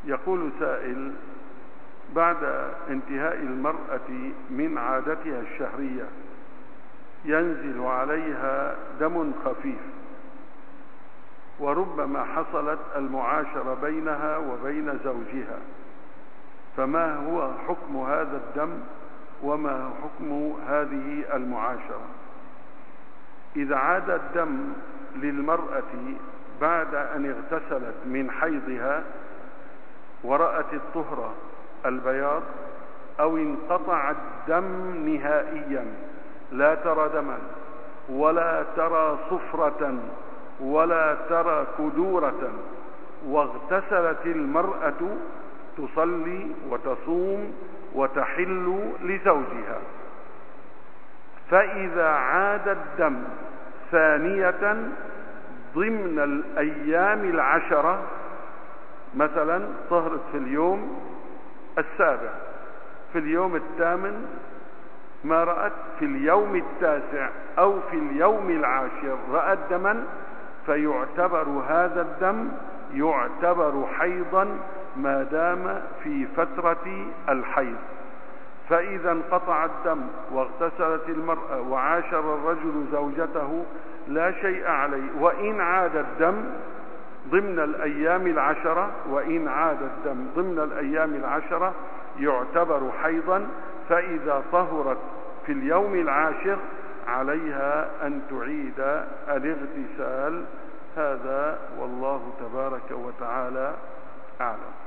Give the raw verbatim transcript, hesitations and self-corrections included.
يقول سائل: بعد انتهاء المرأة من عادتها الشهرية ينزل عليها دم خفيف، وربما حصلت المعاشرة بينها وبين زوجها، فما هو حكم هذا الدم وما حكم هذه المعاشرة؟ إذا عاد الدم للمرأة بعد أن اغتسلت من حيضها ورأت الطهر البياض، أو انقطع الدم نهائيا، لا ترى دما ولا ترى صفرة ولا ترى كدورة، واغتسلت المرأة، تصلي وتصوم وتحل لزوجها. فإذا عاد الدم ثانية ضمن الأيام العشرة، مثلا طهرت في اليوم السابع، في اليوم الثامن ما رأت، في اليوم التاسع أو في اليوم العاشر رأت دما، فيعتبر هذا الدم يعتبر حيضا ما دام في فترة الحيض. فإذا انقطع الدم واغتسلت المرأة وعاشر الرجل زوجته لا شيء عليه، وإن عاد الدم ضمن الأيام العشرة وإن عاد الدم ضمن الأيام العشرة يعتبر حيضا. فإذا طهرت في اليوم العاشر عليها أن تعيد الاغتسال. هذا والله تبارك وتعالى أعلم.